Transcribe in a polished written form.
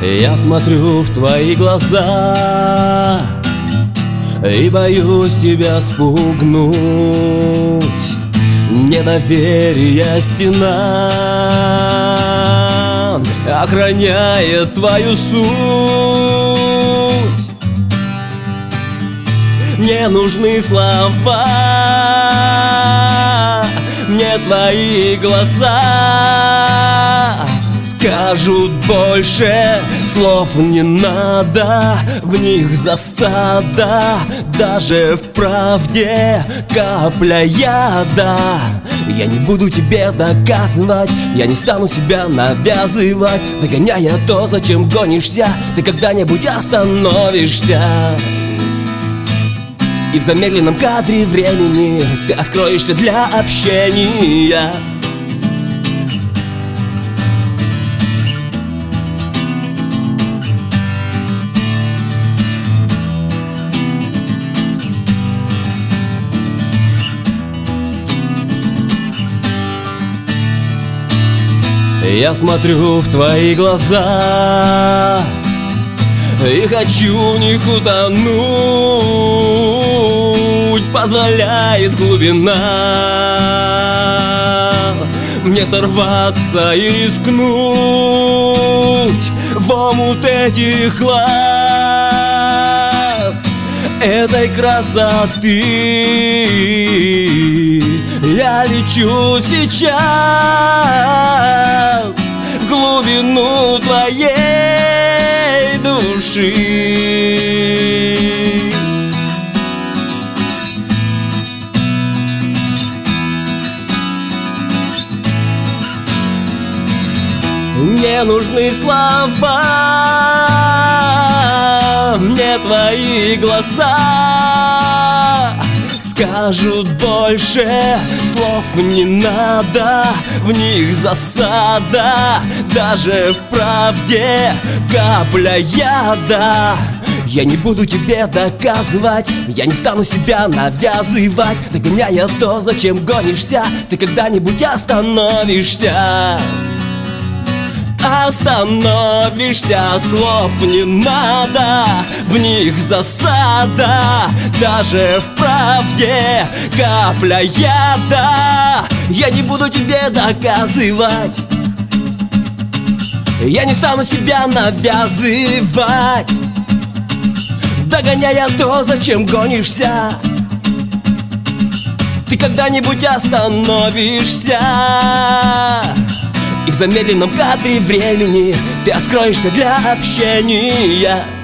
Я смотрю в твои глаза и боюсь тебя спугнуть. Недоверие стена охраняет твою суть. Мне нужны слова, мне твои глаза скажут больше, слов не надо, в них засада. Даже в правде капля яда. Я не буду тебе доказывать, я не стану себя навязывать, догоняя то, зачем гонишься, ты когда-нибудь остановишься. И в замедленном кадре времени ты откроешься для общения. Я смотрю в твои глаза и хочу в них утонуть. Позволяет глубина мне сорваться и рискнуть в омут этих глаз, этой красоты. Я лечу сейчас в глубину твоей души. Мне нужны слова, мне твои глаза скажут больше, слов не надо, в них засада. Даже в правде капля яда. Я не буду тебе доказывать, я не стану себя навязывать, догоняя то, зачем гонишься, ты когда-нибудь остановишься. Остановишься, слов не надо, в них засада. Даже в правде капля яда. Я не буду тебе доказывать, я не стану себя навязывать, догоняя то, зачем гонишься, ты когда-нибудь остановишься. И в замедленном кадре времени ты откроешься для общения.